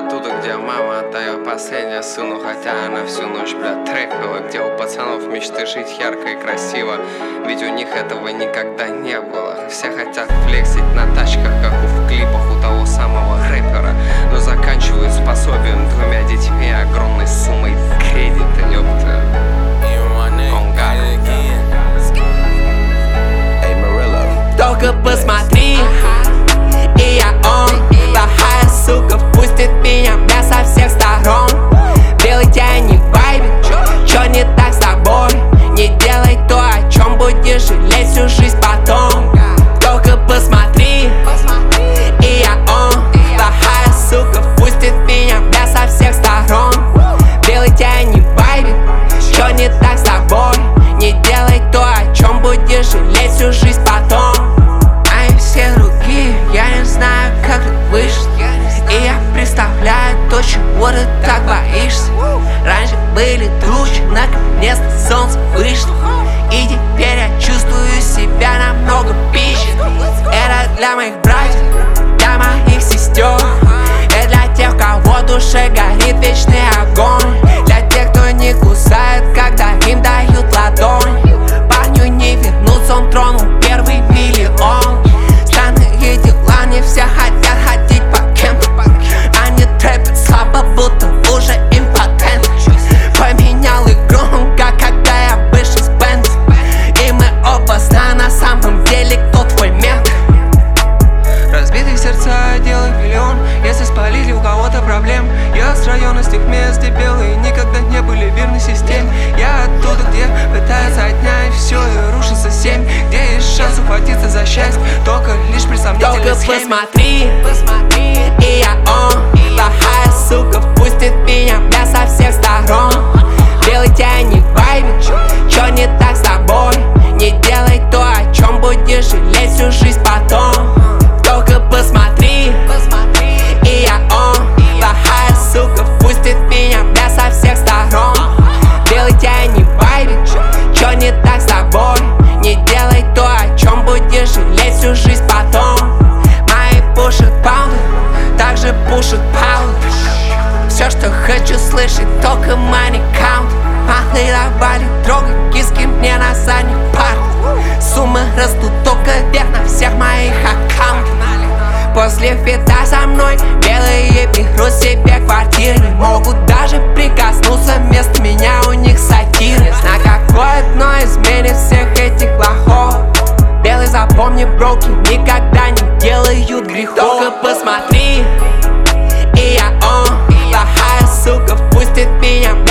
оттуда, где мама отдает последнее сыну, хотя она всю ночь, блядь, трепила. Где у пацанов мечты жить ярко и красиво, ведь у них этого никогда не было. Все хотят флексить на тачках, как в клипах у того самого рэпера, но заканчивают с пособием, 2 детьми, огромной суммой кредита, ёпта. Только посмотри, и я он. Плохая сука впустит меня, бля, со всех сторон. Белый тень не вайбит, чё не так с тобой? Не делай то, о чем будешь жалеть всю жизнь потом. Только посмотри, и я он. Плохая сука впустит меня, бля, со всех сторон. Белый тень не вайбит, чё не так с тобой? Не делай то, о чем будешь жалеть всю жизнь потом. Они все другие, я не знаю, как тут вышло. И я представляю то, чего ты так боишься. Раньше были тучи, наконец-то солнце вышло. И теперь я чувствую себя намного пизже. Это для моих братьев, для моих сестер. Это для тех, у кого в душе горит вечный огонь. Для тех, кто не кусает, когда им дают ладонь. Парню не вернуться, он тронул первый миллион. Странные дела, не все хотят ходить по кемпу. Они трэпят слабо, будто уже импотент. Поменял игру, как когда я вышел с бенда. И мы оба знаем на самом деле, кто твой мент. Разбитые сердца делают миллион, если спалили у кого-то проблем. Я с района, с тех мест, где белые никогда не были верны системе. Я оттуда, где пытаются отнять все и рушится 7. Где есть шанс ухватиться за счастье, только лишь при сомнительной схеме. Только посмотри, и я он. Плохая сука впустит меня, бля, со всех сторон. Белый тень не вайбит, чё не так с тобой? Не делай то, о чем будешь жалеть всю жизнь потом. Только посмотри, и я он. Плохая сука впустит меня, бля, со всех сторон. Белый тень не вайбит, чё не так с тобой? Не делай то, о чем будешь жалеть всю жизнь потом. Мои пушат паунды, также пушат паунды. Все, что хочу слышать, только money count. Малые давали трогать киски мне на задних парах. Суммы растут только вверх на всех моих аккаунтах. После фита со мной белые берут себе квартиры. Не могут даже прикоснуться, вместо меня у них сатиры. На какое дно изменит всех этих лохов? Белый, запомни, броки никогда не делают грехов. Только посмотри, и я он. Плохая сука впустит меня,